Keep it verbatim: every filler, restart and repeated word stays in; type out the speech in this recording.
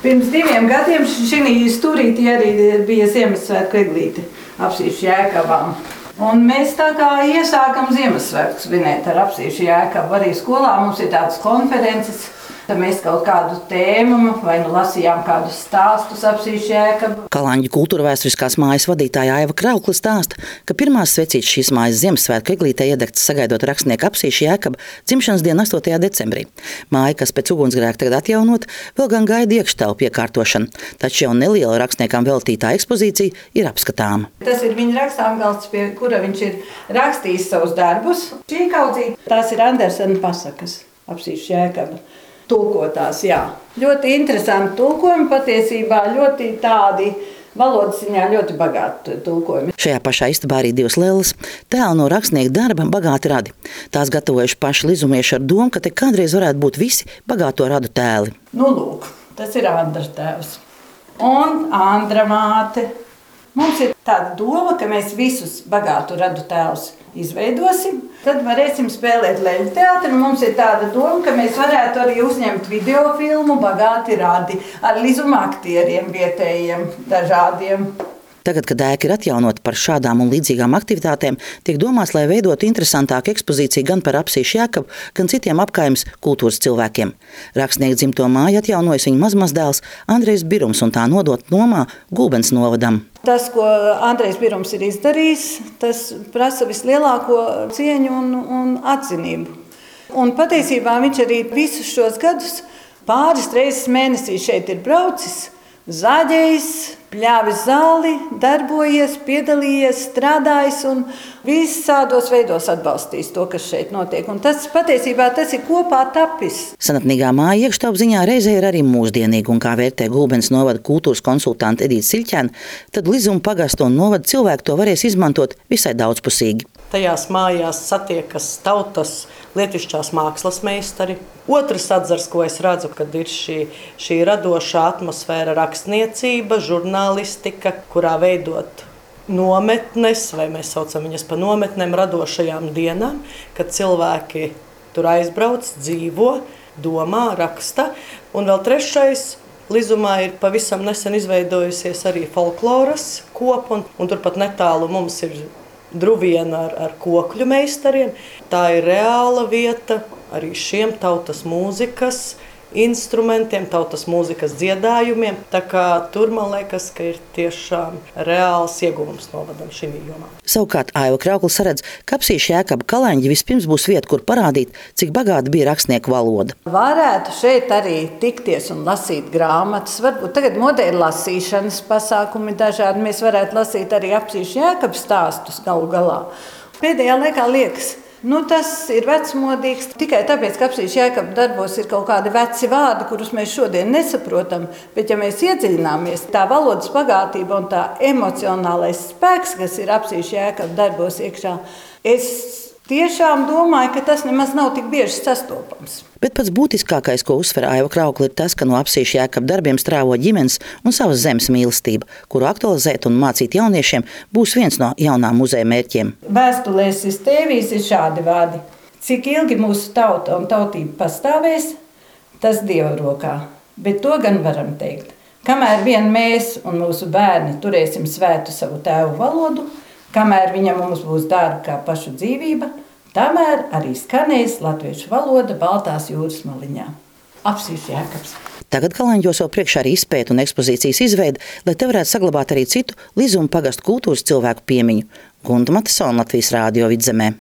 Pirms diviem gadiem šī stūrītī arī bija Ziemassvētku eglīte Apsīšu Jēkabām. Un mēs tā kā iesākam Ziemassvētku svinēt ar Apsīšu Jēkabu. Arī skolā mums ir tādas konferences. Tad mēs kaut kādu tēmu vai nu lasījām kādus stāstus Apsīšu Jēkabu. Kalāņu kultūra vēsturiskās mājas vadītāja Aiva Kraukle stāsta, ka pirmās svecītes šīs mājas Ziemassvētku eglītē iedegtas sagaidot rakstnieku Apsīšu Jēkabu dzimšanas dienu astotajā decembrī. Māja, kas pēc ugunsgrēka tagad atjaunot, vēl gan gaida iekštelpu iekārtošanu, taču jau neliela rakstniekam veltītā ekspozīcija ir apskatāma. Tas ir viņa rakstāmgalds, pie kura viņš ir rakstījis savus darbus. Šī kaudzīte, tās ir Andersena pasakas Apsīšu Jēkaba. Tulkotās, jā. Ļoti interesanti tulkojumi, patiesībā ļoti tādi valodas ziņā ļoti bagāti tulkojumi. Šajā pašā istabā arī divas lelles. Tēli no rakstnieka darba bagāti radi. Tās gatavojuši paši lizumieši ar domu, ka te kādreiz varētu būt visi bagāto radu tēli. Nu lūk, tas ir Andra tēvs. Un Andra māte. Mums ir tāda doma, ka mēs visus bagātu radu tēlus izveidosim. Tad varēsim spēlēt leļu teātri. Mums ir tāda doma, ka mēs varētu arī uzņemt video filmu bagāti radi ar lizuma aktieriem vietējiem dažādiem. Tagad, kad ēka ir atjaunota par šādām un līdzīgām aktivitātēm, tiek domāts, lai veidotu interesantāku ekspozīciju gan par Apsīšu Jēkabu, gan citiem apkaimes kultūras cilvēkiem. Rakstnieka dzimto māju atjaunojas viņa mazmazdēls Andrejs Birums un tā nodot nomā Gulbens novadam. Tas, ko Andrejs Birums ir izdarījis, tas prasa vislielāko cieņu un, un atzinību. Un patiesībā viņš arī visus šos gadus pāris reizes mēnesī šeit ir braucis, zaļējis, pļāvis zāli, darbojies, piedalījies, strādājis un visādos veidos atbalstījis to, kas šeit notiek. Un tas patiesībā tas ir kopā tapis. Senatnīgā māja iekštelpziņā reizē ir arī mūsdienīga, un kā vērtē Gulbens novada kultūras konsultante Edīte Siļķēne, tad Lizuma pagasta un novada cilvēki to varēs izmantot visai daudzpusīgi. Tajās mājās satiekas tautas lietišķās mākslas meistari. Otrs atzars, ko es redzu, kad ir šī, šī radošā atmosfēra rakstniecība, žurnālistika, kurā veidot nometnes, vai mēs saucam viņas pa nometnēm, radošajām dienām, kad cilvēki tur aizbrauc, dzīvo, domā, raksta. Un vēl trešais, Lizumā ir pavisam nesen izveidojusies arī folkloras kopa, un, un turpat netālu mums ir druviena ar, ar kokļu meistariem. Tā ir reāla vieta arī šiem tautas mūzikas instrumentiem, tautas mūzikas dziedājumiem. Tā kā tur, man liekas, ka ir tiešām reāls ieguvums novadam šī jomā. Savukārt Aiva Kraukle saredz, ka Apsīšu Jēkaba kalēņi vispirms būs vieta, kur parādīt, cik bagāta bija rakstnieku valoda. Varētu šeit arī tikties un lasīt grāmatas. Varbūt tagad modē ir lasīšanas pasākumi dažādi. Mēs varētu lasīt arī Apsīšu Jēkaba stāstus galu galā. Pēdējā laikā liekas, nu, tas ir vecmodīgs tikai tāpēc, ka Apsīšu Jēkaba darbos ir kaut kādi veci vārdi, kurus mēs šodien nesaprotam. Bet, ja mēs iedziļināmies, tā valodas bagātība un tā emocionālais spēks, kas ir Apsīšu Jēkaba darbos iekšā, es tiešām domāju, ka tas nemaz nav tik bieži sastopams. Bet pats būtiskākais, ko uzsver Aiva Kraukle, ir tas, ka no Apsīšu Jēkaba darbiem strāvo ģimenes un savas zemes mīlestība, kuru aktualizēt un mācīt jauniešiem būs viens no jaunā muzeja mērķiem. Vēstulēs tēvīs ir šādi vārdi. Cik ilgi mūsu tauta un tautība pastāvēs, tas Dieva rokā. Bet to gan varam teikt. Kamēr vien mēs un mūsu bērni turēsim svētu savu tēvu valodu, kamēr viņa mums būs dārga kā pašu dzīvība, tamēr arī skanēs latviešu valoda Baltās jūras maliņā. Apsīšu Jēkabs. Tagad Kalāņos vēl priekšā arī izpēta un ekspozīcijas izveida, lai te varētu saglabāt arī citu Lizuma pagastu kultūras cilvēku piemiņu. Gunta Matisona, Latvijas Rādio Vidzemē.